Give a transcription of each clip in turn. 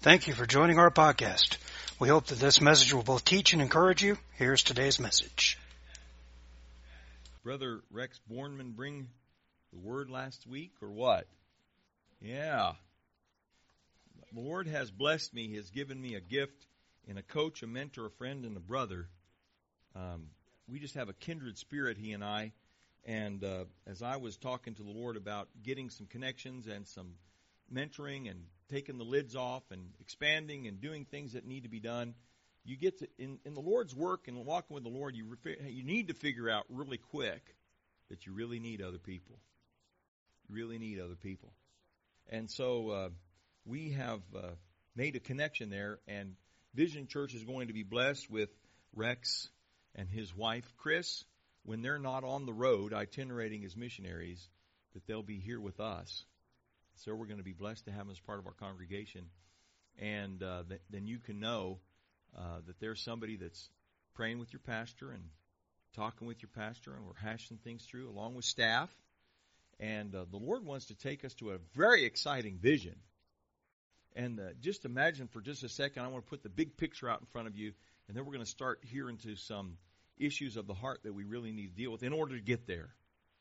Thank you for joining our podcast. We hope that this message will both teach and encourage you. Here's today's message. Brother Rex Bornman bring the word last week or what? Yeah. The Lord has blessed me. He has given me a gift in a coach, a mentor, a friend, and a brother. We just have a kindred spirit, he and I. And as I was talking to the Lord about getting some connections and some mentoring and taking the lids off and expanding and doing things that need to be done, you get to, in the Lord's work and walking with the Lord, you need to figure out really quick that you really need other people. You really need other people. And so we have made a connection there, and Vision Church is going to be blessed with Rex and his wife, Chris, when they're not on the road itinerating as missionaries, that they'll be here with us. So we're going to be blessed to have them as part of our congregation. And then you can know that there's somebody that's praying with your pastor and talking with your pastor, and we're hashing things through along with staff. And the Lord wants to take us to a very exciting vision. And just imagine for just a second, I want to put the big picture out in front of you, and then we're going to start here into some issues of the heart that we really need to deal with in order to get there.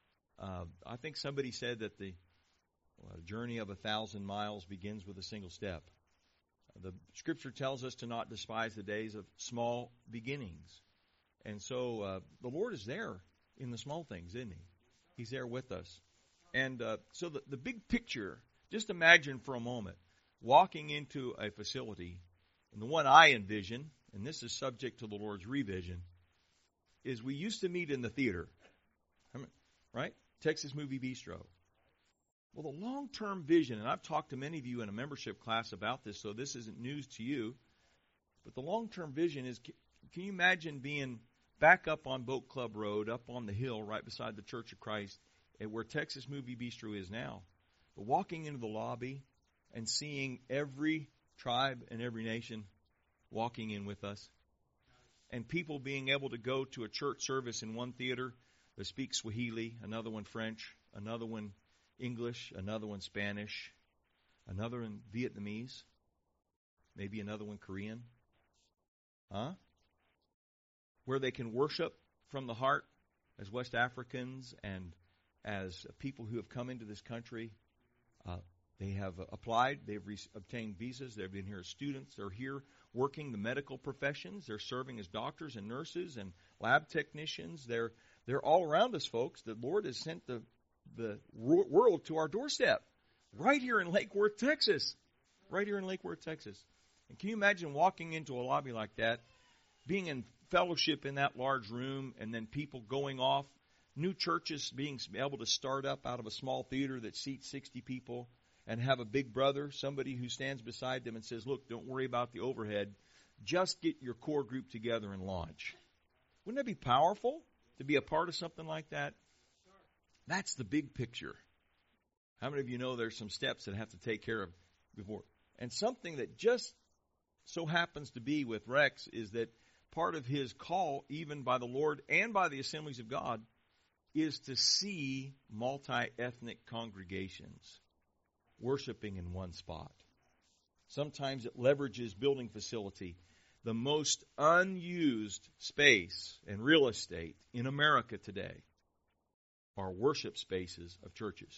I think somebody said that the journey of 1,000 miles begins with a single step. The Scripture tells us to not despise the days of small beginnings. And so the Lord is there in the small things, isn't He? He's there with us. And so the big picture, just imagine for a moment, walking into a facility, and the one I envision, and this is subject to the Lord's revision, is we used to meet in the theater, right? Texas Movie Bistro. Well, the long-term vision, and I've talked to many of you in a membership class about this, so this isn't news to you, but the long-term vision is, can you imagine being back up on Boat Club Road, up on the hill right beside the Church of Christ, at where Texas Movie Bistro is now, but walking into the lobby and seeing every tribe and every nation walking in with us, and people being able to go to a church service in one theater that speaks Swahili, another one French, another one English, another one Spanish, another one Vietnamese, maybe another one Korean. Where they can worship from the heart as West Africans and as people who have come into this country. They have applied, they've obtained visas, they've been here as students, they're here working the medical professions, they're serving as doctors and nurses and lab technicians. They're all around us, folks. The Lord has sent the world to our doorstep right here in Lake Worth, Texas. Right here in Lake Worth, Texas. And can you imagine walking into a lobby like that, being in fellowship in that large room, and then people going off, new churches being able to start up out of a small theater that seats 60 people, and have a big brother, somebody who stands beside them and says, look, don't worry about the overhead. Just get your core group together and launch. Wouldn't that be powerful to be a part of something like that? That's the big picture. How many of you know there's some steps that have to take care of before? And something that just so happens to be with Rex is that part of his call, even by the Lord and by the Assemblies of God, is to see multi-ethnic congregations worshiping in one spot. Sometimes it leverages building facility. The most unused space and real estate in America today are worship spaces of churches.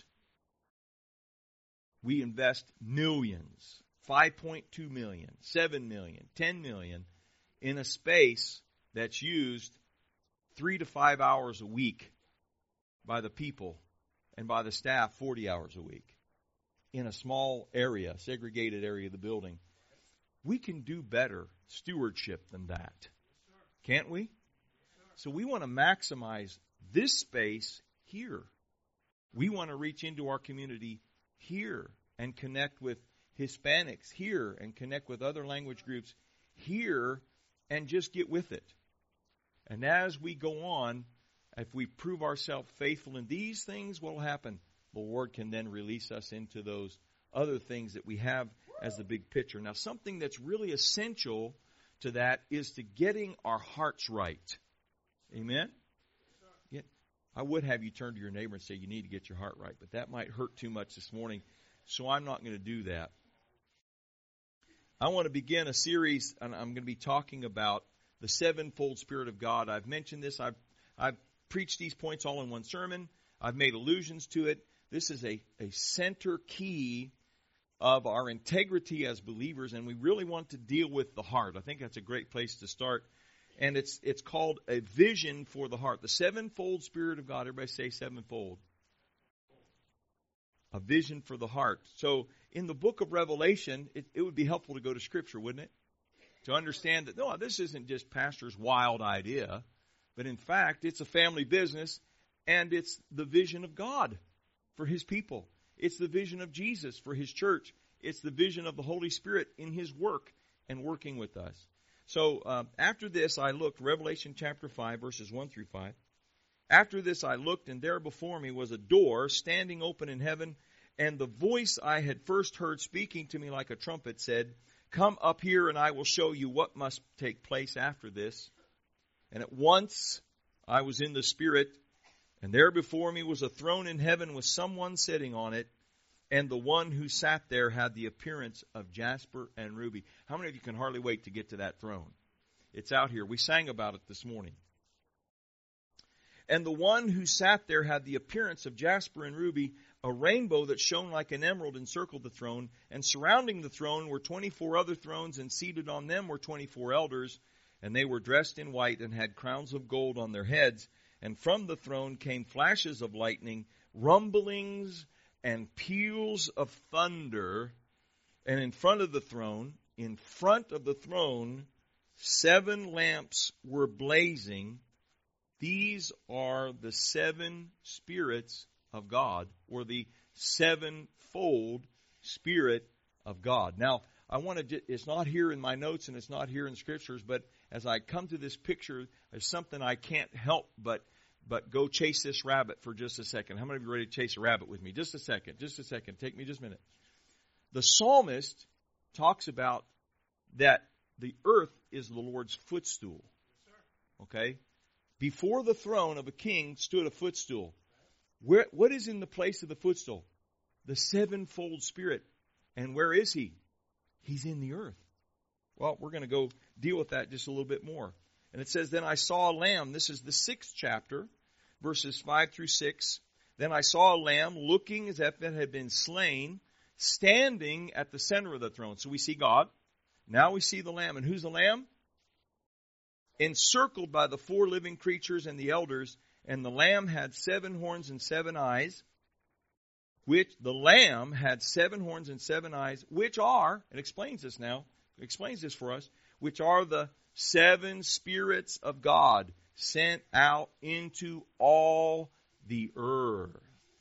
We invest millions, 5.2 million, 7 million, 10 million, in a space that's used 3 to 5 hours a week by the people and by the staff 40 hours a week in a small area, segregated area of the building. We can do better stewardship than that. Can't we? So we want to maximize this space here. We want to reach into our community here and connect with Hispanics here and connect with other language groups here and just get with it. And as we go on, if we prove ourselves faithful in these things, what will happen? The Lord can then release us into those other things that we have as the big picture. Now, something that's really essential to that is to getting our hearts right. Amen? I would have you turn to your neighbor and say you need to get your heart right, but that might hurt too much this morning, so I'm not going to do that. I want to begin a series, and I'm going to be talking about the sevenfold Spirit of God. I've mentioned this. I've preached these points all in one sermon. I've made allusions to it. This is a center key of our integrity as believers, and we really want to deal with the heart. I think that's a great place to start. And it's called a vision for the heart. The sevenfold Spirit of God. Everybody say sevenfold. A vision for the heart. So in the book of Revelation, it would be helpful to go to Scripture, wouldn't it? To understand that, no, this isn't just pastor's wild idea, but in fact, it's a family business, and it's the vision of God for His people. It's the vision of Jesus for His church. It's the vision of the Holy Spirit in His work and working with us. So after this, I looked, Revelation chapter 5, verses 1 through 5. After this, I looked, and there before me was a door standing open in heaven, and the voice I had first heard speaking to me like a trumpet said, "Come up here, and I will show you what must take place after this." And at once I was in the Spirit, and there before me was a throne in heaven with someone sitting on it, and the one who sat there had the appearance of jasper and ruby. How many of you can hardly wait to get to that throne? It's out here. We sang about it this morning. And the one who sat there had the appearance of jasper and ruby. A rainbow that shone like an emerald encircled the throne, and surrounding the throne were 24 other thrones, and seated on them were 24 elders, and they were dressed in white and had crowns of gold on their heads. And from the throne came flashes of lightning, rumblings, and peals of thunder. And in front of the throne, 7 lamps were blazing. These are the 7 spirits of God, or the sevenfold Spirit of God. Now, it's not here in my notes and it's not here in Scriptures, but as I come to this picture, there's something I can't help but go chase this rabbit for just a second. How many of you are ready to chase a rabbit with me? Just a second. Take me just a minute. The psalmist talks about that the earth is the Lord's footstool. Okay? Before the throne of a king stood a footstool. What is in the place of the footstool? The sevenfold Spirit. And where is He? He's in the earth. Well, we're going to go deal with that just a little bit more. And it says, "Then I saw a lamb." This is the 6th chapter, verses 5 through 6. "Then I saw a lamb looking as if it had been slain, standing at the center of the throne." So we see God. Now we see the lamb. And who's the lamb? "Encircled by the 4 living creatures and the elders, and the lamb had 7 horns and 7 eyes, which are," it explains this now, it explains this for us, "which are the 7 spirits of God sent out into all the earth."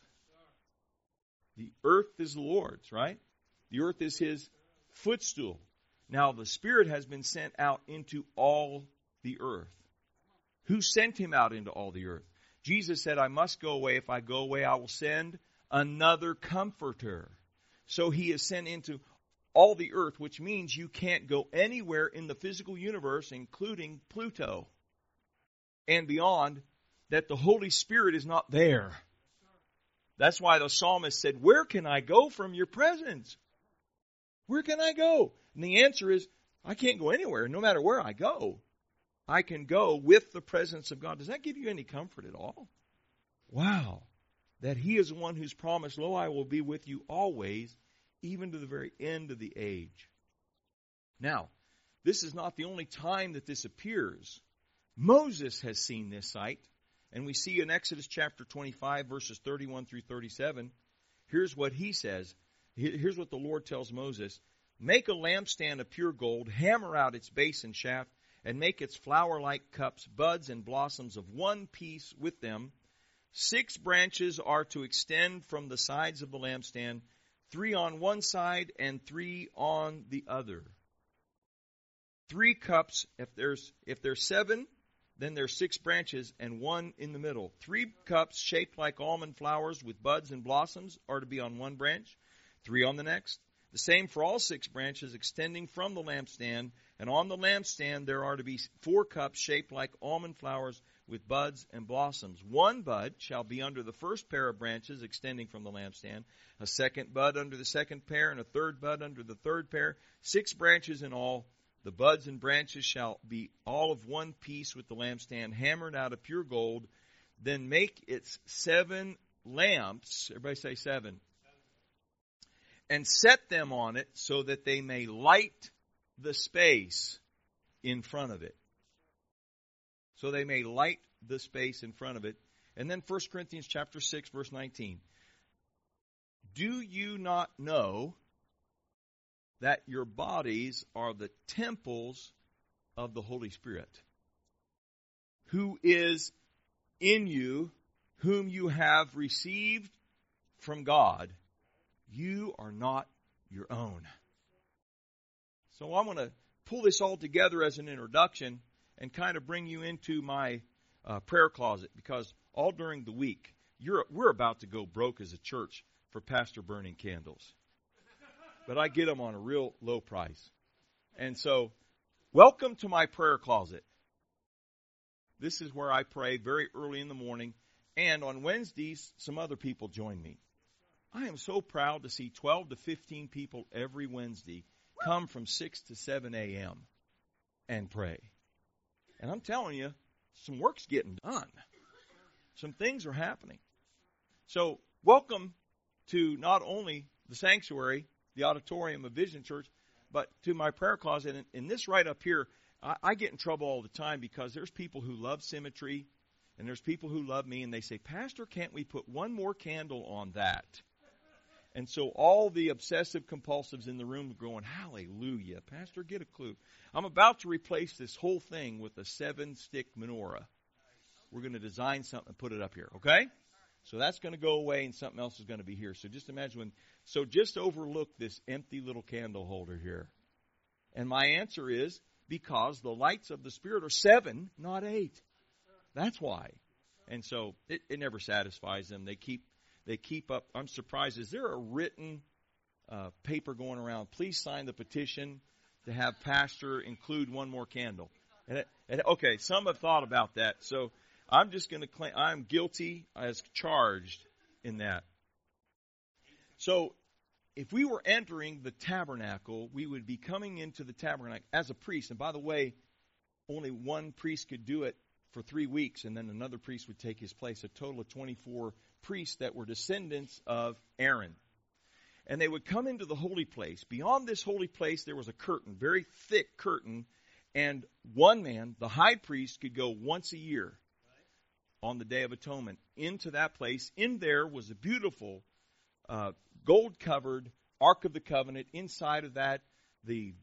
The earth is the Lord's, right? The earth is His footstool. Now the Spirit has been sent out into all the earth. Who sent Him out into all the earth? Jesus said, "I must go away. If I go away, I will send another comforter." So He is sent into all the earth, which means you can't go anywhere in the physical universe, including Pluto and beyond, that the Holy Spirit is not there. That's why the psalmist said, "Where can I go from your presence? Where can I go?" And the answer is, I can't go anywhere. No matter where I go, I can go with the presence of God. Does that give you any comfort at all? Wow. That He is the one who's promised, "Lo, I will be with you always, even to the very end of the age." Now, this is not the only time that this appears. Moses has seen this sight, and we see in Exodus chapter 25, verses 31 through 37, here's what he says. Here's what the Lord tells Moses. "Make a lampstand of pure gold, hammer out its base and shaft, and make its flower-like cups, buds, and blossoms of one piece with them. 6 branches are to extend from the sides of the lampstand, 3 on one side and 3 on the other. 3 cups, if there's 7, then there's 6 branches and 1 in the middle. 3 cups shaped like almond flowers with buds and blossoms are to be on one branch, 3 on the next. The same for all 6 branches extending from the lampstand, and on the lampstand there are to be 4 cups shaped like almond flowers with buds and blossoms. One bud shall be under the first pair of branches extending from the lampstand, a second bud under the second pair, and a third bud under the third pair, 6 branches in all. The buds and branches shall be all of one piece with the lampstand, hammered out of pure gold. Then make its 7 lamps, everybody say 7, and set them on it so that they may light the space in front of it. So they may light the space in front of it. And then 1 Corinthians chapter 6, verse 19. Do you not know that your bodies are the temples of the Holy Spirit, who is in you, whom you have received from God? You are not your own. So I want to pull this all together as an introduction and kind of bring you into my prayer closet, because all during the week, we're about to go broke as a church for Pastor burning candles. But I get them on a real low price. And so, welcome to my prayer closet. This is where I pray very early in the morning, and on Wednesdays, some other people join me. I am so proud to see 12 to 15 people every Wednesday come from 6 to 7 a.m. and pray. And I'm telling you, some work's getting done. Some things are happening. So, welcome to not only the sanctuary, the auditorium of Vision Church, but to my prayer closet. And this right up here, I get in trouble all the time because there's people who love symmetry, and there's people who love me, and they say, Pastor, can't we put one more candle on that? And so all the obsessive compulsives in the room are going, hallelujah, Pastor, get a clue. I'm about to replace this whole thing with a 7-stick menorah. We're going to design something and put it up here, okay? So that's going to go away and something else is going to be here. So just imagine just overlook this empty little candle holder here. And my answer is because the lights of the Spirit are 7, not 8. That's why. And so it never satisfies them. They keep up. I'm surprised. Is there a written paper going around? Please sign the petition to have Pastor include one more candle. Okay, some have thought about that. So I'm just going to claim I'm guilty as charged in that. So if we were entering the tabernacle, we would be coming into the tabernacle as a priest. And by the way, only one priest could do it for 3 weeks, and then another priest would take his place. A total of 24 priests that were descendants of Aaron. And they would come into the holy place. Beyond this holy place, there was a curtain, very thick curtain, and one man, the high priest, could go once a year on the Day of Atonement into that place. In there was a beautiful gold-covered Ark of the Covenant. Inside of that, the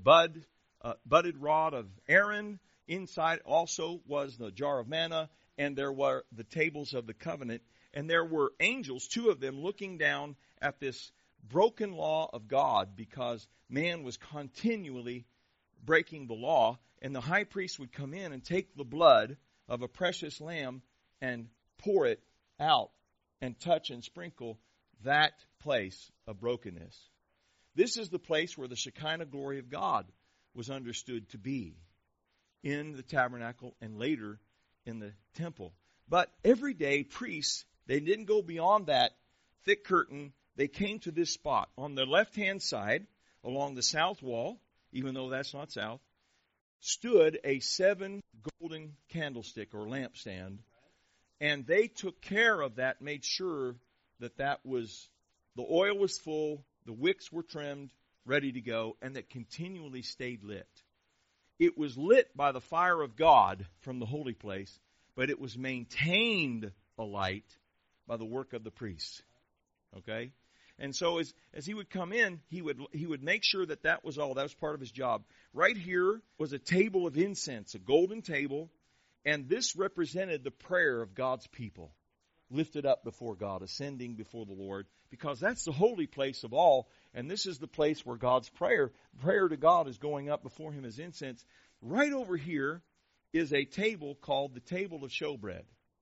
budded rod of Aaron. Inside also was the jar of manna, and there were the tables of the covenant. And there were angels, 2 of them, looking down at this broken law of God because man was continually breaking the law. And the high priest would come in and take the blood of a precious lamb and pour it out and touch and sprinkle that place of brokenness. This is the place where the Shekinah glory of God was understood to be, in the tabernacle and later in the temple. But every day, priests, they didn't go beyond that thick curtain. They came to this spot. On the left-hand side, along the south wall, even though that's not south, stood a 7 golden candlestick or lampstand. And they took care of that, made sure that the oil was full, the wicks were trimmed, ready to go, and that continually stayed lit. It was lit by the fire of God from the holy place, but it was maintained alight by the work of the priests. Okay? And so as he would come in, he would make sure that was all. That was part of his job. Right here was a table of incense, a golden table, and this represented the prayer of God's people, lifted up before God, ascending before the Lord, because that's the holy place of all, and this is the place where God's prayer to God is going up before Him as incense. Right over here is a table called the table of showbread.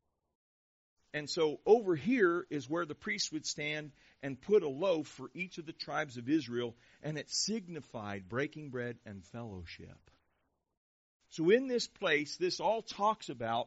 And so over here is where the priests would stand and put a loaf for each of the tribes of Israel, and it signified breaking bread and fellowship. So in this place, this all talks about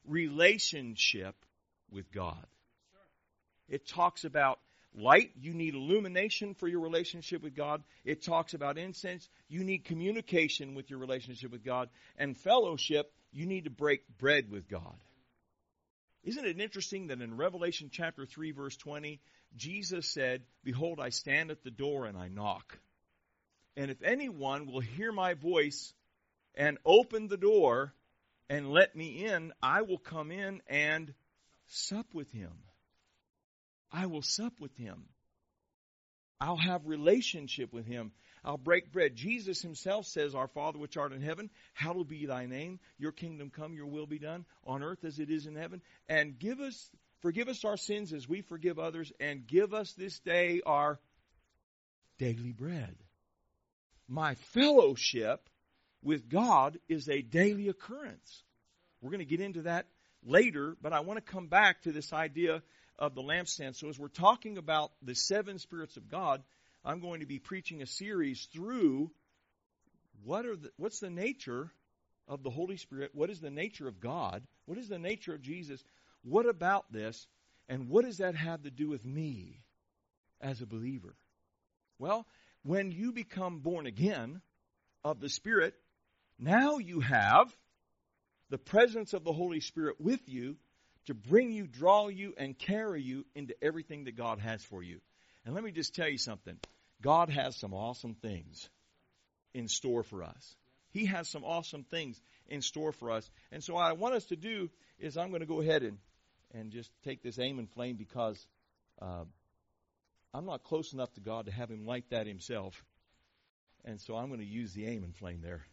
relationship with God. It talks about light. You need illumination for your relationship with God. It talks about incense. You need communication with your relationship with God. And fellowship, you need to break bread with God. Isn't it interesting that in Revelation chapter 3, verse 20, Jesus said, "Behold, I stand at the door and I knock. And if anyone will hear my voice and open the door and let me in, I will come in and sup with him." I will sup with him. I'll have relationship with him. I'll break bread. Jesus himself says, "Our Father which art in heaven, hallowed be thy name. Your kingdom come, your will be done on earth as it is in heaven. And forgive us our sins as we forgive others, and give us this day our daily bread." My fellowship with God is a daily occurrence. We're going to get into that later, but I want to come back to this idea of the lampstand. So as we're talking about the seven spirits of God, I'm going to be preaching a series through what's the nature of the Holy Spirit, what is the nature of God, what is the nature of Jesus, what about this, and what does that have to do with me as a believer? Well, when you become born again of the Spirit, now you have the presence of the Holy Spirit with you to bring you, draw you, and carry you into everything that God has for you. And let me just tell you something. God has some awesome things in store for us. He has some awesome things in store for us. And so what I want us to do is I'm going to go ahead and just take this aim and flame, because I'm not close enough to God to have him light that himself. And so I'm going to use the aim and flame there.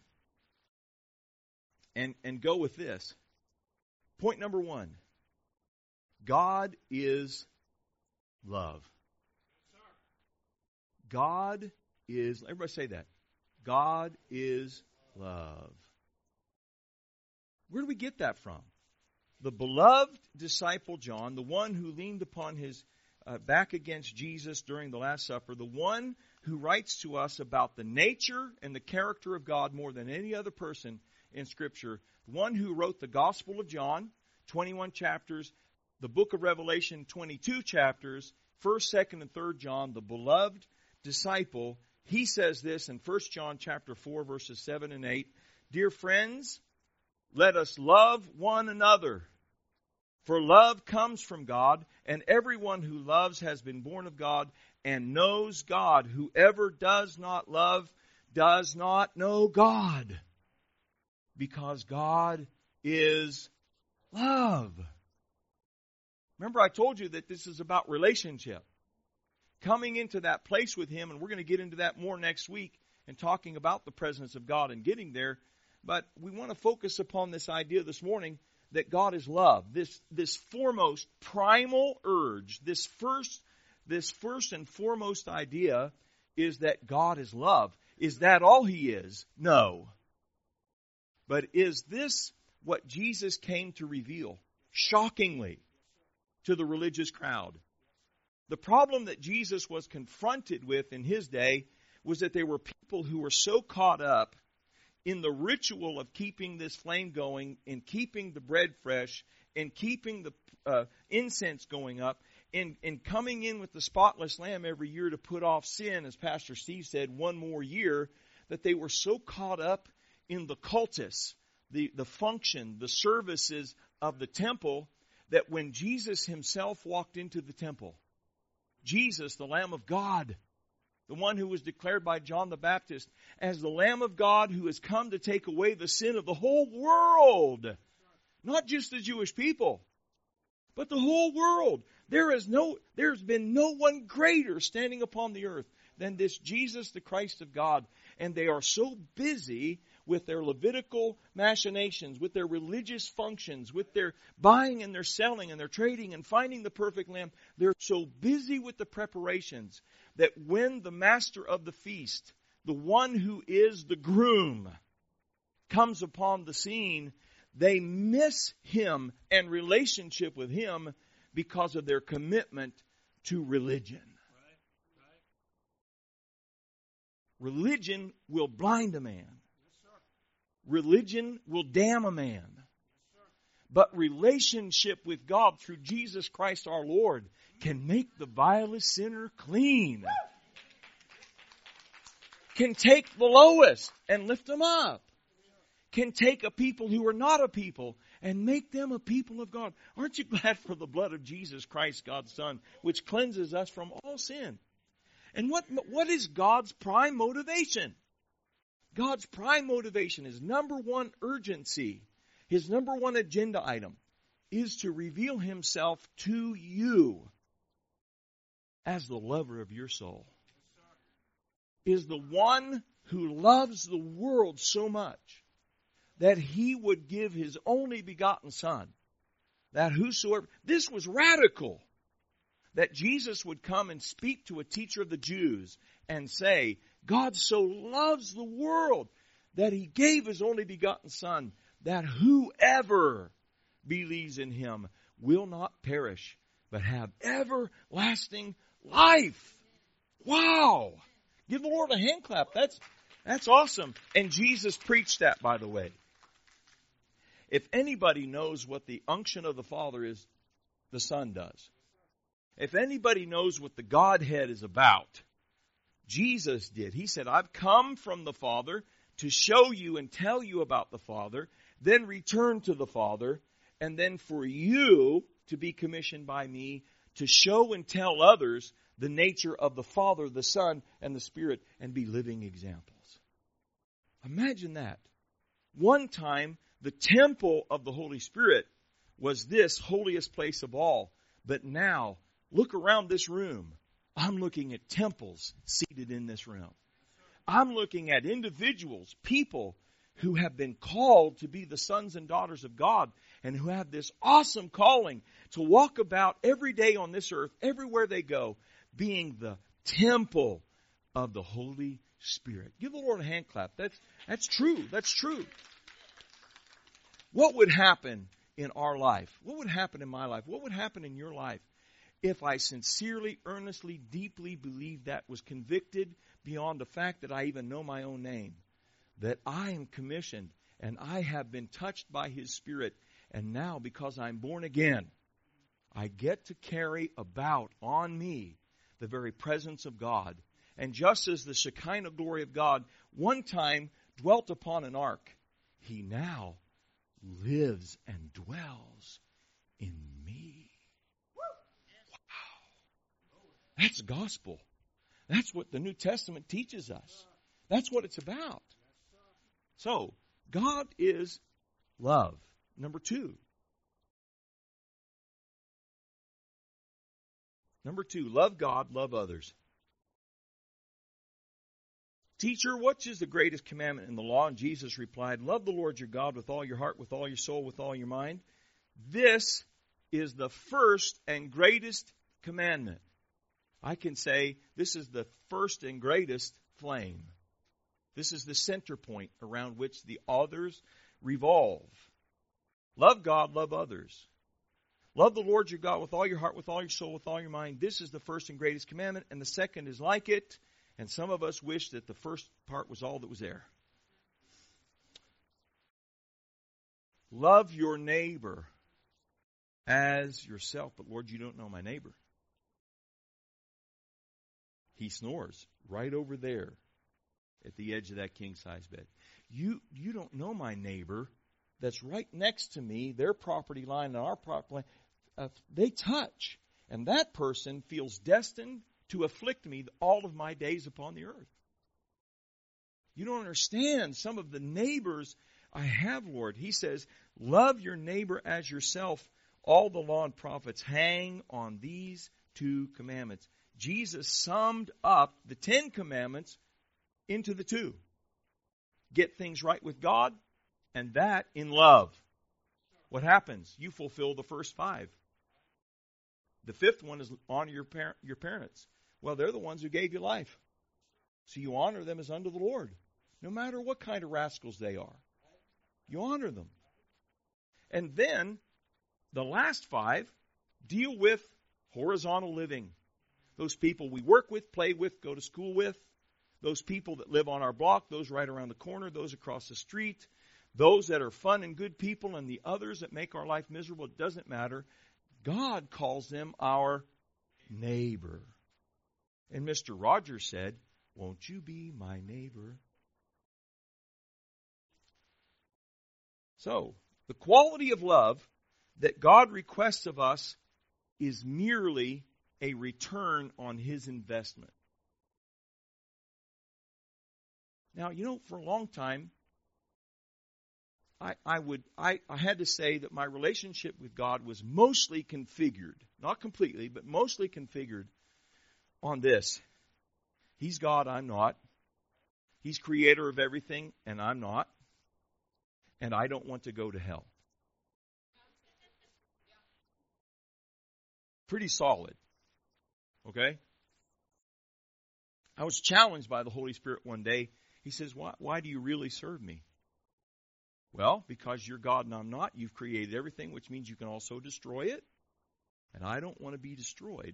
And go with this. Point number 1. God is love. God is, everybody say that. God is love. Where do we get that from? The beloved disciple John, the one who leaned upon his back against Jesus during the Last Supper, the one who writes to us about the nature and the character of God more than any other person in Scripture, the one who wrote the Gospel of John, 21 chapters, the book of Revelation, 22 chapters, 1st, 2nd, and 3rd John, the beloved disciple, he says this in 1 John chapter 4, verses 7 and 8, "Dear friends, let us love one another, for love comes from God, and everyone who loves has been born of God and knows God. Whoever does not love does not know God, because God is love." Remember, I told you that this is about relationship. Coming into that place with him, and we're going to get into that more next week and talking about the presence of God and getting there. But we want to focus upon this idea this morning that God is love. This foremost primal urge, this first and foremost idea is that God is love. Is that all he is? No. But is this what Jesus came to reveal? Shockingly, to the religious crowd. The problem that Jesus was confronted with in his day was that there were people who were so caught up in the ritual of keeping this flame going, in keeping the bread fresh, in keeping the incense going up, in coming in with the spotless lamb every year to put off sin, as Pastor Steve said, one more year, that they were so caught up in the cultus, the function, the services of the temple, that when Jesus himself walked into the temple, Jesus, the Lamb of God, the one who was declared by John the Baptist as the Lamb of God who has come to take away the sin of the whole world, not just the Jewish people, but the whole world. There's been no one greater standing upon the earth than this Jesus, the Christ of God. And they are so busy with their Levitical machinations, with their religious functions, with their buying and their selling and their trading and finding the perfect lamb. They're so busy with the preparations that when the master of the feast, the one who is the groom, comes upon the scene, they miss him and relationship with him because of their commitment to religion. Religion will blind a man. Religion will damn a man. But relationship with God through Jesus Christ our Lord can make the vilest sinner clean. Can take the lowest and lift them up. Can take a people who are not a people and make them a people of God. Aren't you glad for the blood of Jesus Christ, God's Son, which cleanses us from all sin? And what is God's prime motivation? God's prime motivation, his number one urgency, his number one agenda item, is to reveal himself to you as the lover of your soul. Is the one who loves the world so much that he would give his only begotten Son, that whosoever... This was radical. That Jesus would come and speak to a teacher of the Jews and say, God so loves the world that he gave his only begotten Son, that whoever believes in him will not perish, but have everlasting life. Wow! Give the Lord a hand clap. That's awesome. And Jesus preached that, by the way. If anybody knows what the unction of the Father is, the Son does. If anybody knows what the Godhead is about, Jesus did. He said, I've come from the Father to show you and tell you about the Father, then return to the Father, and then for you to be commissioned by me to show and tell others the nature of the Father, the Son, and the Spirit, and be living examples. Imagine that. One time, the temple of the Holy Spirit was this holiest place of all. But now, look around this room. I'm looking at temples seated in this room. I'm looking at individuals, people who have been called to be the sons and daughters of God and who have this awesome calling to walk about every day on this earth, everywhere they go, being the temple of the Holy Spirit. Give the Lord a hand clap. That's true. That's true. What would happen in our life? What would happen in my life? What would happen in your life if I sincerely, earnestly, deeply believed that, was convicted beyond the fact that I even know my own name, that I am commissioned and I have been touched by His Spirit, and now because I'm born again, I get to carry about on me the very presence of God. And just as the Shekinah glory of God one time dwelt upon an ark, He now lives and dwells in me. Wow. That's gospel. That's what the New Testament teaches us. That's what it's about. So, God is love. Number two. Love God, love others. Teacher, which is the greatest commandment in the law? And Jesus replied, love the Lord your God with all your heart, with all your soul, with all your mind. This is the first and greatest commandment. I can say this is the first and greatest flame. This is the center point around which the others revolve. Love God, love others. Love the Lord your God with all your heart, with all your soul, with all your mind. This is the first and greatest commandment, and the second is like it. And some of us wish that the first part was all that was there. Love your neighbor as yourself. But Lord, you don't know my neighbor. He snores right over there at the edge of that king-size bed. You don't know my neighbor that's right next to me, their property line and our property line. They touch. And that person feels destined to afflict me all of my days upon the earth. You don't understand some of the neighbors I have, Lord. He says, love your neighbor as yourself. All the law and prophets hang on these two commandments. Jesus summed up the 10 commandments into the two. Get things right with God, and that in love. What happens? You fulfill the first 5. The 5th one is honor your parents. Well, they're the ones who gave you life. So you honor them as unto the Lord. No matter what kind of rascals they are. You honor them. And then, the last 5 deal with horizontal living. Those people we work with, play with, go to school with. Those people that live on our block, those right around the corner, those across the street. those that are fun and good people and the others that make our life miserable, it doesn't matter. God calls them our neighbor. And Mr. Rogers said, "Won't you be my neighbor?" So, the quality of love that God requests of us is merely a return on His investment. Now, for a long time, I had to say that my relationship with God was mostly configured, not completely, but mostly configured on this. He's God, I'm not. He's creator of everything, and I'm not. And I don't want to go to hell. Pretty solid. Okay? I was challenged by the Holy Spirit one day. He says, why do you really serve me? Well, because you're God and I'm not. You've created everything, which means you can also destroy it. And I don't want to be destroyed.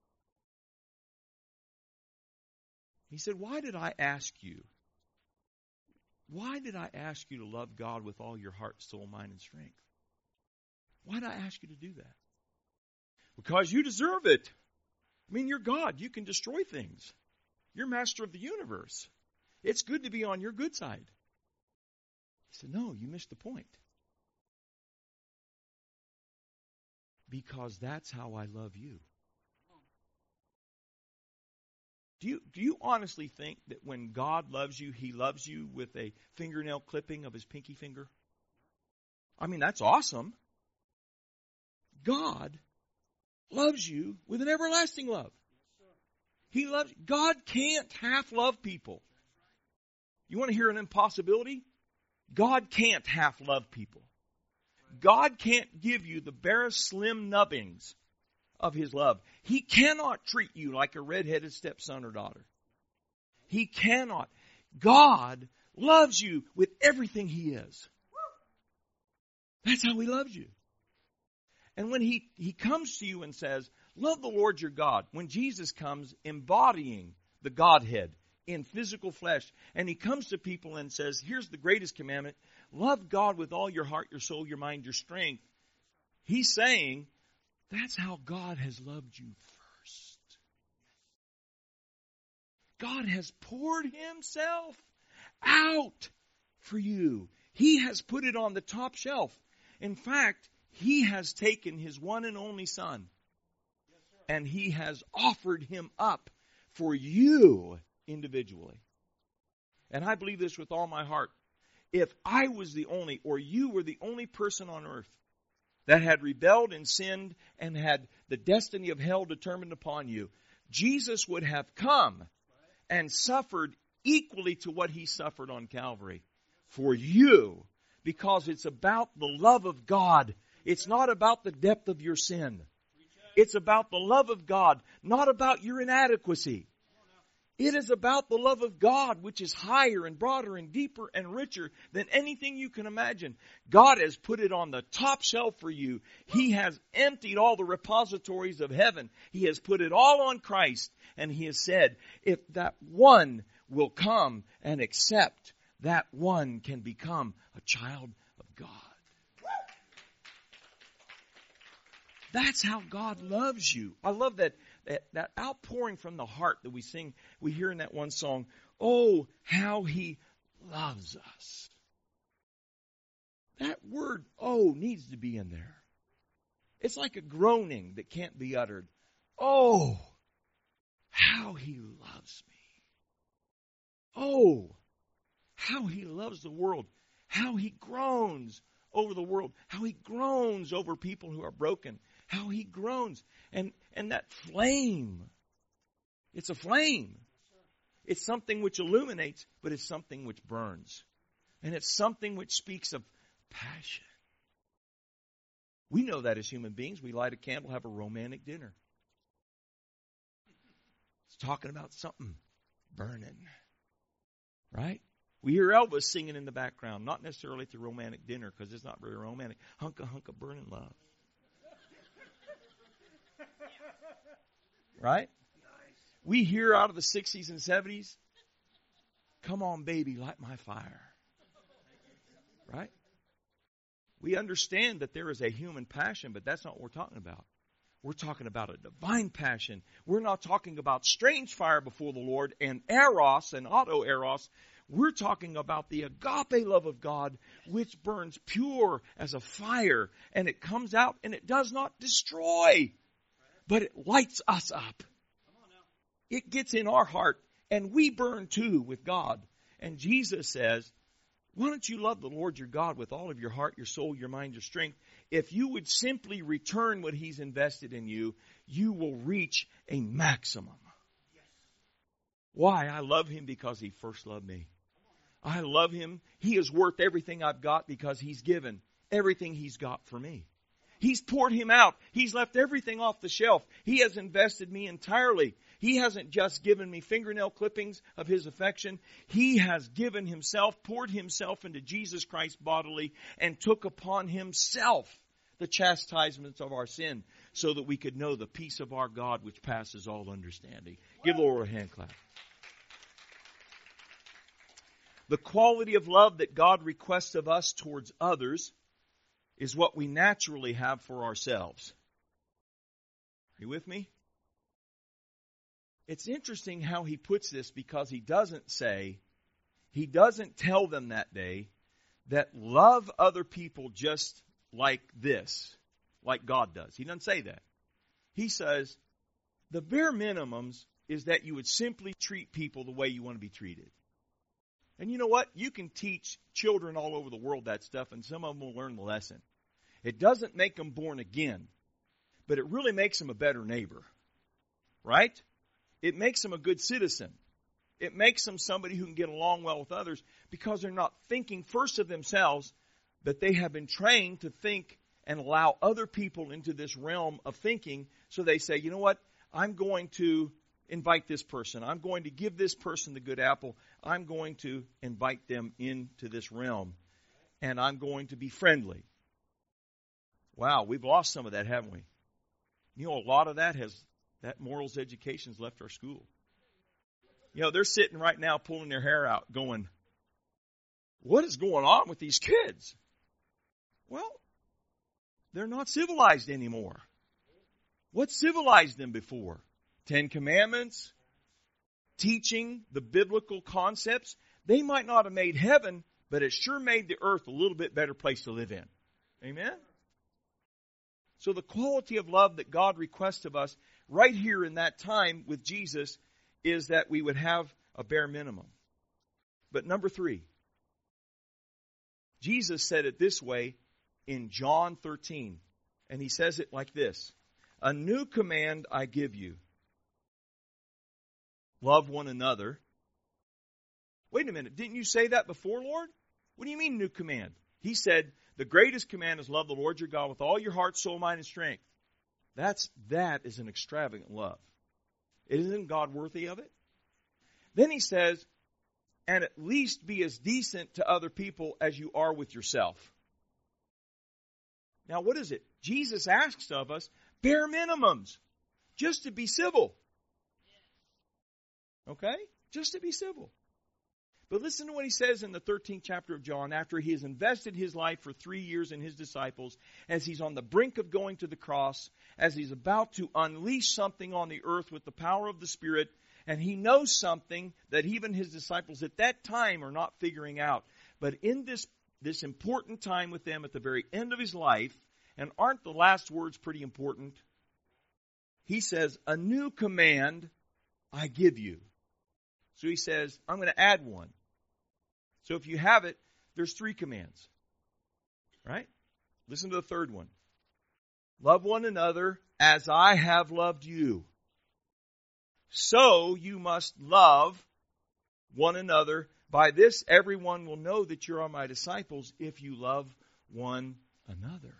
He said, why did I ask you? Why did I ask you to love God with all your heart, soul, mind, and strength? Why did I ask you to do that? Because you deserve it. I mean, you're God. You can destroy things. You're master of the universe. It's good to be on your good side. He said, no, you missed the point. Because that's how I love you. Do you honestly think that when God loves you, He loves you with a fingernail clipping of His pinky finger? I mean, that's awesome. God loves you with an everlasting love. He loves. God can't half love people. You want to hear an impossibility? God can't half love people. God can't give you the barest slim nubbins of His love. He cannot treat you like a redheaded stepson or daughter. He cannot. God loves you with everything He is. That's how He loves you. And when He comes to you and says, love the Lord your God, when Jesus comes embodying the Godhead in physical flesh, and He comes to people and says, here's the greatest commandment, love God with all your heart, your soul, your mind, your strength. He's saying, that's how God has loved you first. God has poured Himself out for you. He has put it on the top shelf. In fact, He has taken His one and only Son, and He has offered Him up for you individually. And I believe this with all my heart. If I was the only, or you were the only person on earth that had rebelled and sinned and had the destiny of hell determined upon you, Jesus would have come and suffered equally to what He suffered on Calvary for you, because it's about the love of God. It's not about the depth of your sin. It's about the love of God, not about your inadequacy. It is about the love of God, which is higher and broader and deeper and richer than anything you can imagine. God has put it on the top shelf for you. He has emptied all the repositories of heaven. He has put it all on Christ. And He has said, if that one will come and accept, that one can become a child of God. That's how God loves you. I love that outpouring from the heart that we hear in that one song. Oh, how He loves us. That word, oh, needs to be in there. It's like a groaning that can't be uttered. Oh, how He loves me. Oh, how He loves the world. How He groans over the world. How He groans over people who are broken. How He groans. And that flame, it's a flame. It's something which illuminates, but it's something which burns. And it's something which speaks of passion. We know that as human beings. We light a candle, have a romantic dinner. It's talking about something burning. Right? We hear Elvis singing in the background, not necessarily at the romantic dinner, because it's not very romantic. Hunka, hunka, burning love. Right? We hear out of the 60s and 70s, come on, baby, light my fire. Right? We understand that there is a human passion, but that's not what we're talking about. We're talking about a divine passion. We're not talking about strange fire before the Lord and eros and auto-eros. We're talking about the agape love of God, which burns pure as a fire, and it comes out and it does not destroy, but it lights us up. It gets in our heart, and we burn too with God. And Jesus says, why don't you love the Lord your God with all of your heart, your soul, your mind, your strength? If you would simply return what He's invested in you, you will reach a maximum. Why? I love Him because He first loved me. I love Him. He is worth everything I've got because He's given everything He's got for me. He's poured Him out. He's left everything off the shelf. He has invested me entirely. He hasn't just given me fingernail clippings of His affection. He has given Himself, poured Himself into Jesus Christ bodily, and took upon Himself the chastisements of our sin so that we could know the peace of our God which passes all understanding. Give the Lord a hand clap. The quality of love that God requests of us towards others is what we naturally have for ourselves. Are you with me? It's interesting how He puts this, because He doesn't tell them that day that love other people just like this, like God does. He doesn't say that. He says the bare minimums is that you would simply treat people the way you want to be treated. And you know what? You can teach children all over the world that stuff, and some of them will learn the lesson. It doesn't make them born again, but it really makes them a better neighbor. Right? It makes them a good citizen. It makes them somebody who can get along well with others, because they're not thinking first of themselves, but they have been trained to think and allow other people into this realm of thinking. So they say, you know what? I'm going to invite this person. I'm going to give this person the good apple. I'm going to invite them into this realm, and I'm going to be friendly. Wow, we've lost some of that, haven't we? You know, a lot of that morals education's left our school. You know, they're sitting right now pulling their hair out going, what is going on with these kids? Well, they're not civilized anymore. What civilized them before? 10 Commandments, teaching the biblical concepts. They might not have made heaven, but it sure made the earth a little bit better place to live in. Amen? So the quality of love that God requests of us right here in that time with Jesus is that we would have a bare minimum. But number 3, Jesus said it this way in John 13. And He says it like this: a new command I give you. Love one another. Wait a minute. Didn't you say that before, Lord? What do you mean new command? He said, the greatest command is love the Lord your God with all your heart, soul, mind, and strength. That is an extravagant love. Isn't God worthy of it? Then He says, and at least be as decent to other people as you are with yourself. Now, what is it? Jesus asks of us bare minimums, just to be civil. Okay? Just to be civil. But listen to what He says in the 13th chapter of John, after He has invested His life for 3 years in His disciples, as He's on the brink of going to the cross, as He's about to unleash something on the earth with the power of the Spirit, and He knows something that even His disciples at that time are not figuring out. But in this important time with them at the very end of His life, and aren't the last words pretty important? He says, a new command I give you. So He says, I'm going to add one. So if you have it, there's 3 commands. Right? Listen to the third one. Love one another as I have loved you. So you must love one another. By this, everyone will know that you are my disciples if you love one another.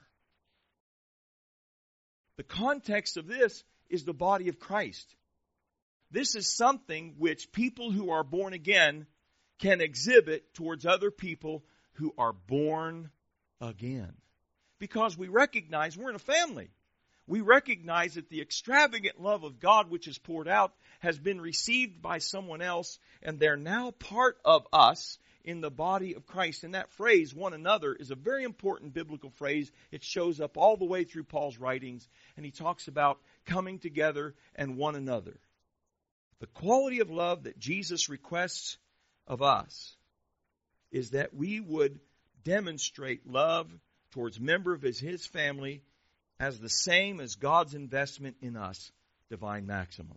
The context of this is the body of Christ. This is something which people who are born again can exhibit towards other people who are born again. Because we recognize we're in a family. We recognize that the extravagant love of God which is poured out has been received by someone else, and they're now part of us in the body of Christ. And that phrase, one another, is a very important biblical phrase. It shows up all the way through Paul's writings, and he talks about coming together and one another. The quality of love that Jesus requests of us is that we would demonstrate love towards members of His family as the same as God's investment in us, divine maximum.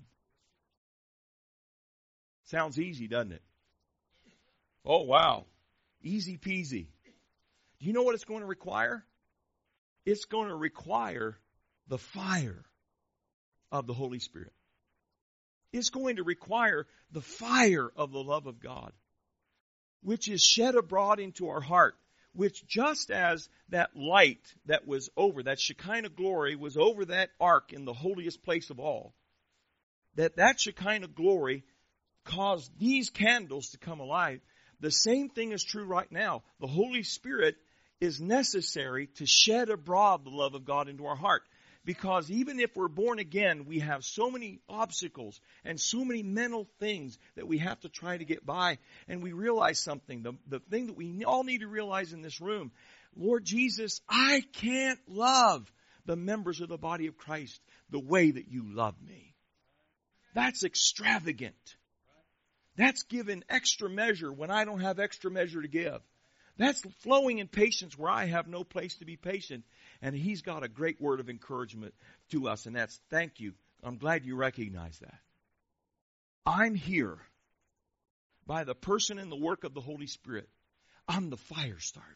Sounds easy, doesn't it? Oh, wow. Easy peasy. Do you know what it's going to require? It's going to require the fire of the Holy Spirit. It's going to require the fire of the love of God, which is shed abroad into our heart, which just as that light that was over, that Shekinah glory was over that ark in the holiest place of all, that Shekinah glory caused these candles to come alive. The same thing is true right now. The Holy Spirit is necessary to shed abroad the love of God into our heart. Because even if we're born again, we have so many obstacles and so many mental things that we have to try to get by. And we realize something. The thing that we all need to realize in this room, Lord Jesus, I can't love the members of the body of Christ the way that you love me. That's extravagant. That's giving extra measure when I don't have extra measure to give. That's flowing in patience where I have no place to be patient. And He's got a great word of encouragement to us, and that's thank you. I'm glad you recognize that. I'm here by the person and the work of the Holy Spirit. I'm the fire starter.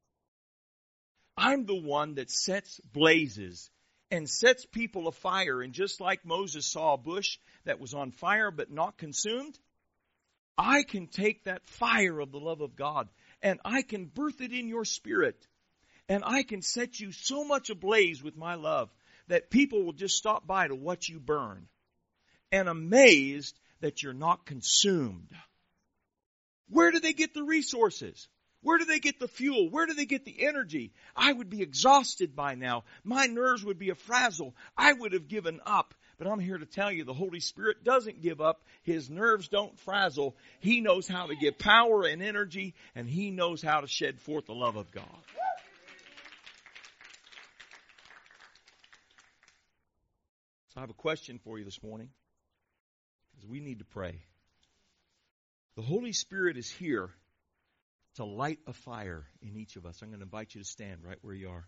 I'm the one that sets blazes and sets people afire. And just like Moses saw a bush that was on fire but not consumed, I can take that fire of the love of God and I can birth it in your spirit. And I can set you so much ablaze with my love that people will just stop by to watch you burn. And amazed that you're not consumed. Where do they get the resources? Where do they get the fuel? Where do they get the energy? I would be exhausted by now. My nerves would be a-frazzle. I would have given up. But I'm here to tell you the Holy Spirit doesn't give up. His nerves don't frazzle. He knows how to give power and energy, and He knows how to shed forth the love of God. So I have a question for you this morning, because we need to pray. The Holy Spirit is here to light a fire in each of us. I'm going to invite you to stand right where you are.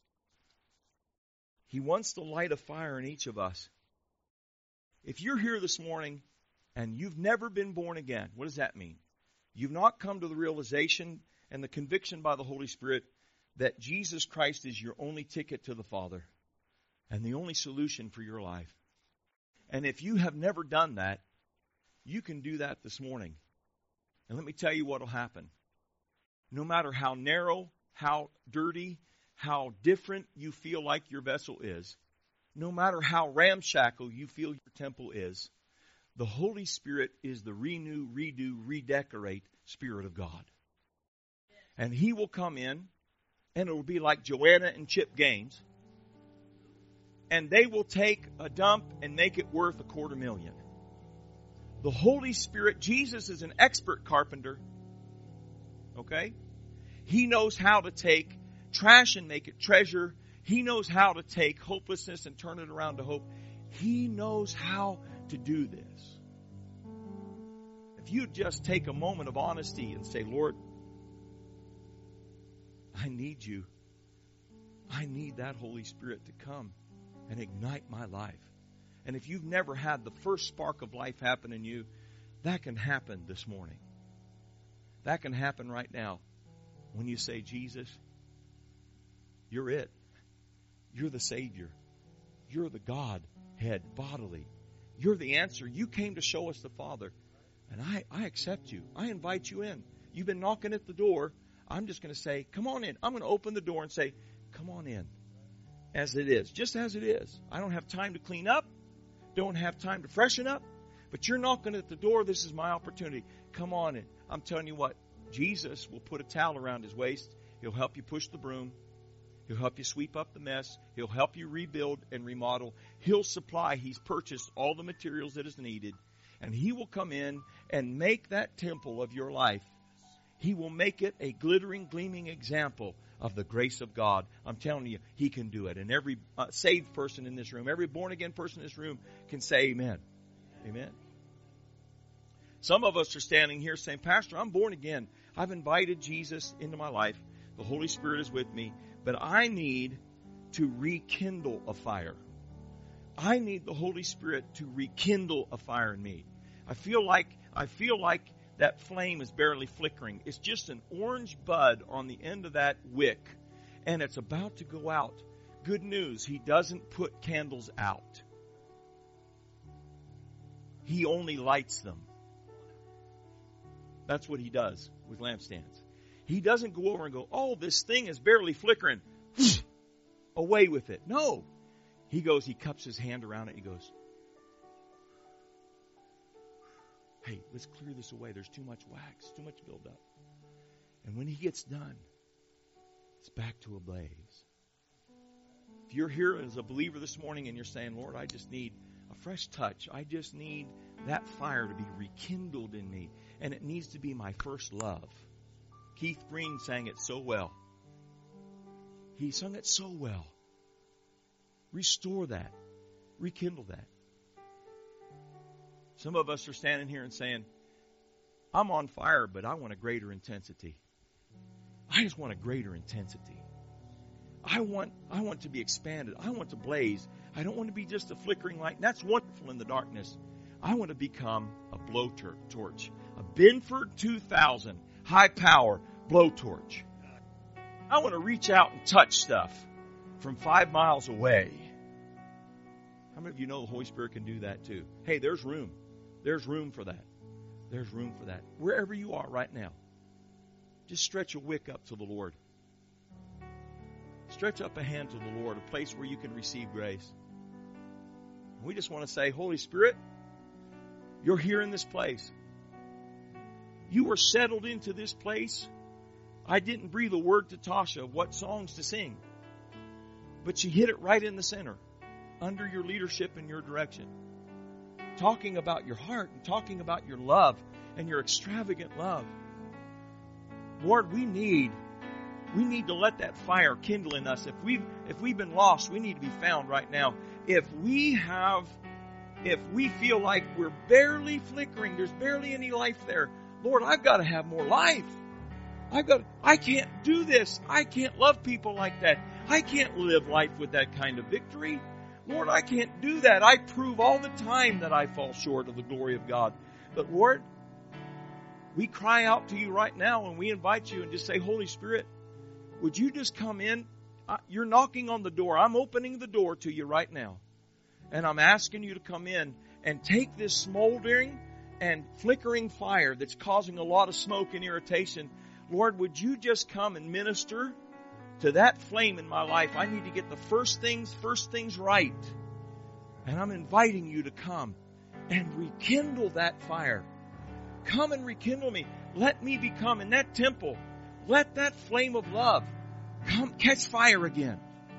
He wants to light a fire in each of us. If you're here this morning and you've never been born again, what does that mean? You've not come to the realization and the conviction by the Holy Spirit that Jesus Christ is your only ticket to the Father and the only solution for your life. And if you have never done that, you can do that this morning. And let me tell you what will happen. No matter how narrow, how dirty, how different you feel like your vessel is, no matter how ramshackle you feel your temple is, the Holy Spirit is the renew, redo, redecorate Spirit of God. And He will come in, and it will be like Joanna and Chip Gaines, and they will take a dump and make it worth $250,000. The Holy Spirit, Jesus is an expert carpenter. Okay? He knows how to take trash and make it treasure. He knows how to take hopelessness and turn it around to hope. He knows how to do this. If you just take a moment of honesty and say, Lord, I need you. I need that Holy Spirit to come and ignite my life. And if you've never had the first spark of life happen in you, that can happen this morning. That can happen right now when you say, Jesus, you're it. You're the Savior. You're the Godhead bodily. You're the answer. You came to show us the Father. And I accept you. I invite you in. You've been knocking at the door. I'm just going to say, come on in. I'm going to open the door and say, come on in. As it is. Just as it is. I don't have time to clean up. Don't have time to freshen up. But you're knocking at the door. This is my opportunity. Come on in. I'm telling you what. Jesus will put a towel around His waist. He'll help you push the broom. He'll help you sweep up the mess. He'll help you rebuild and remodel. He'll supply. He's purchased all the materials that is needed. And He will come in and make that temple of your life He will make it a glittering, gleaming example of the grace of God. I'm telling you, He can do it. And every saved person in this room, every born-again person in this room can say amen. Amen. Some of us are standing here saying, Pastor, I'm born again. I've invited Jesus into my life. The Holy Spirit is with me. But I need to rekindle a fire. I need the Holy Spirit to rekindle a fire in me. I feel like that flame is barely flickering. It's just an orange bud on the end of that wick, and it's about to go out. Good news, He doesn't put candles out. He only lights them. That's what He does with lampstands. He doesn't go over and go, oh, this thing is barely flickering. Away with it. No. He cups His hand around it. He goes, hey, let's clear this away. There's too much wax, too much buildup. And when He gets done, it's back to a blaze. If you're here as a believer this morning and you're saying, Lord, I just need a fresh touch. I just need that fire to be rekindled in me. And it needs to be my first love. Keith Green sang it so well. He sung it so well. Restore that. Rekindle that. Some of us are standing here and saying, I'm on fire, but I want a greater intensity. I just want a greater intensity. I want to be expanded. I want to blaze. I don't want to be just a flickering light. That's wonderful in the darkness. I want to become a blowtorch. A Binford 2000 high power blowtorch. I want to reach out and touch stuff from 5 miles away. How many of you know the Holy Spirit can do that too? Hey, there's room. There's room for that. There's room for that. Wherever you are right now, just stretch a wick up to the Lord. Stretch up a hand to the Lord, a place where you can receive grace. We just want to say, Holy Spirit, you're here in this place. You were settled into this place. I didn't breathe a word to Tasha of what songs to sing. But she hit it right in the center, under your leadership and your direction. Talking about your heart and talking about your love and your extravagant love. Lord, we need to let that fire kindle in us. If we've been lost, we need to be found right now. If we feel like we're barely flickering, there's barely any life there, Lord, I've got to have more life. I can't do this. I can't love people like that. I can't live life with that kind of victory. Lord, I can't do that. I prove all the time that I fall short of the glory of God. But Lord, we cry out to you right now and we invite you and just say, Holy Spirit, would you just come in? You're knocking on the door. I'm opening the door to you right now. And I'm asking you to come in and take this smoldering and flickering fire that's causing a lot of smoke and irritation. Lord, would you just come and minister to that flame in my life? I need to get the first things right. And I'm inviting you to come and rekindle that fire. Come and rekindle me. Let me become in that temple. Let that flame of love come catch fire again.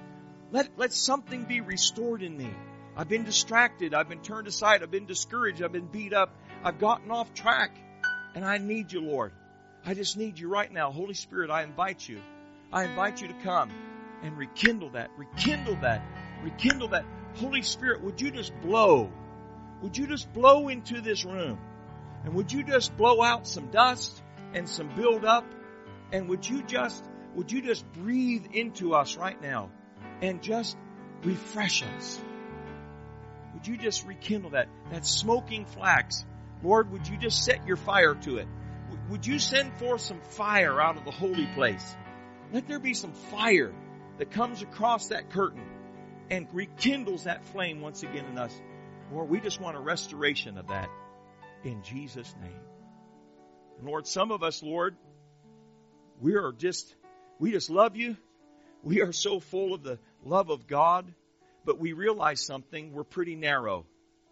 Let something be restored in me. I've been distracted. I've been turned aside. I've been discouraged. I've been beat up. I've gotten off track. And I need you, Lord. I just need you right now. Holy Spirit, I invite you. I invite you to come and rekindle that. Rekindle that. Rekindle that. Holy Spirit, would you just blow? Would you just blow into this room? And would you just blow out some dust and some build up? And would you just breathe into us right now and just refresh us? Would you just rekindle that smoking flax? Lord, would you just set your fire to it? Would you send forth some fire out of the holy place? Let there be some fire that comes across that curtain and rekindles that flame once again in us. Lord, we just want a restoration of that in Jesus' name. And Lord, some of us, Lord, we just love you. We are so full of the love of God, but we realize something, we're pretty narrow.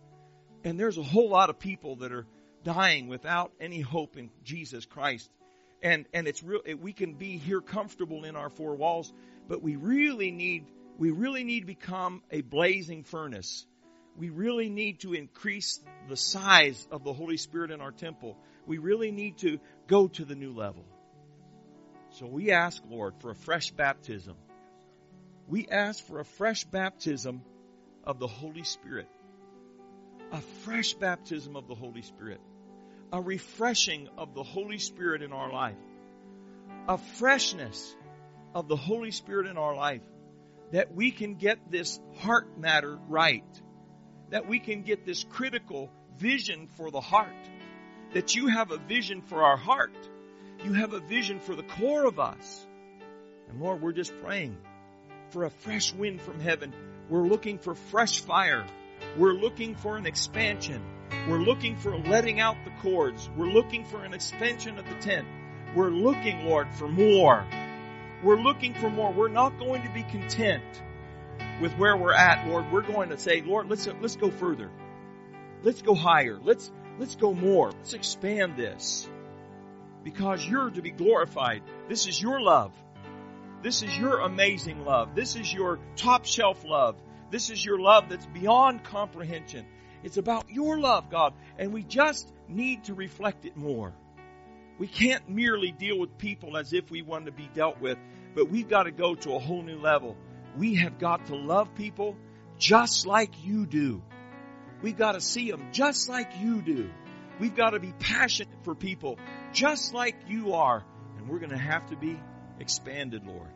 And there's a whole lot of people that are dying without any hope in Jesus Christ. And it's real. We can be here comfortable in our four walls, but we really need to become a blazing furnace. We really need to increase the size of the Holy Spirit in our temple. We really need to go to the new level. So we ask, Lord, for a fresh baptism. We ask for a fresh baptism of the Holy Spirit. A fresh baptism of the Holy Spirit. A refreshing of the Holy Spirit in our life. A freshness of the Holy Spirit in our life. That we can get this heart matter right. That we can get this critical vision for the heart. That you have a vision for our heart. You have a vision for the core of us. And Lord, we're just praying for a fresh wind from heaven. We're looking for fresh fire. We're looking for an expansion. We're looking for letting out the cords. We're looking for an expansion of the tent. We're looking, Lord, for more. We're looking for more. We're not going to be content with where we're at, Lord. We're going to say, Lord, let's go further. Let's go higher. Let's go more. Let's expand this. Because you're to be glorified. This is your love. This is your amazing love. This is your top shelf love. This is your love that's beyond comprehension. It's about your love, God. And we just need to reflect it more. We can't merely deal with people as if we want to be dealt with, but we've got to go to a whole new level. We have got to love people just like you do. We've got to see them just like you do. We've got to be passionate for people just like you are. And we're going to have to be expanded, Lord.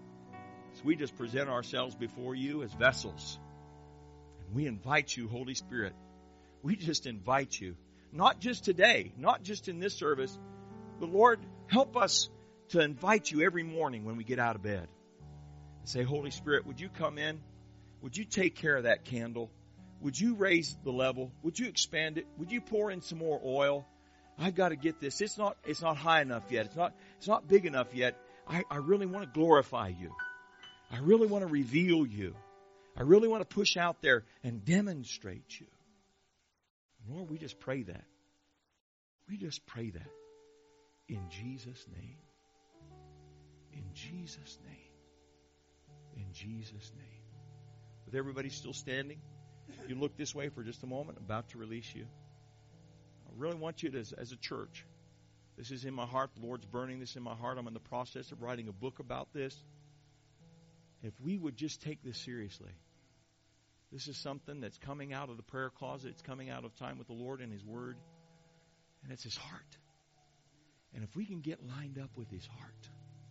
So we just present ourselves before you as vessels. And we invite you, Holy Spirit. We just invite you. Not just today, not just in this service, but Lord, help us to invite you every morning when we get out of bed. And say, Holy Spirit, would you come in? Would you take care of that candle? Would you raise the level? Would you expand it? Would you pour in some more oil? I've got to get this. It's not high enough yet. It's not big enough yet. I really want to glorify you. I really want to reveal you. I really want to push out there and demonstrate you. Lord, we just pray that. We just pray that. In Jesus' name. In Jesus' name. In Jesus' name. With everybody still standing, you look this way for just a moment. I'm about to release you. I really want you to, as a church, this is in my heart. The Lord's burning this in my heart. I'm in the process of writing a book about this. If we would just take this seriously. This is something that's coming out of the prayer closet. It's coming out of time with the Lord and His Word. And it's His heart. And if we can get lined up with His heart,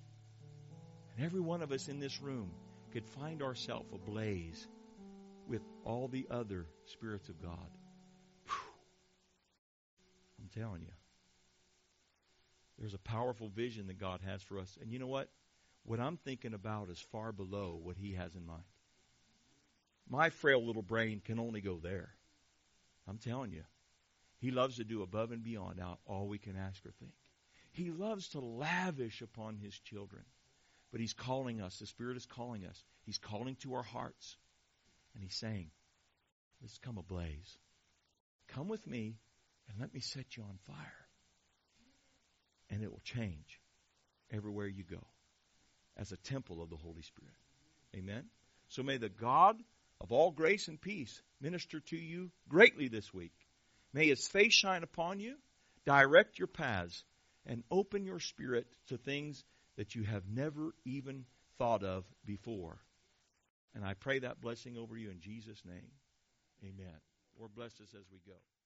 and every one of us in this room could find ourselves ablaze with all the other spirits of God. Whew. I'm telling you. There's a powerful vision that God has for us. And you know what? What I'm thinking about is far below what He has in mind. My frail little brain can only go there. I'm telling you. He loves to do above and beyond all we can ask or think. He loves to lavish upon His children. But He's calling us. The Spirit is calling us. He's calling to our hearts. And He's saying, let's come ablaze. Come with me and let me set you on fire. And it will change everywhere you go as a temple of the Holy Spirit. Amen? So may the God of all grace and peace minister to you greatly this week. May His face shine upon you, direct your paths, and open your spirit to things that you have never even thought of before. And I pray that blessing over you in Jesus' name. Amen. Lord bless us as we go.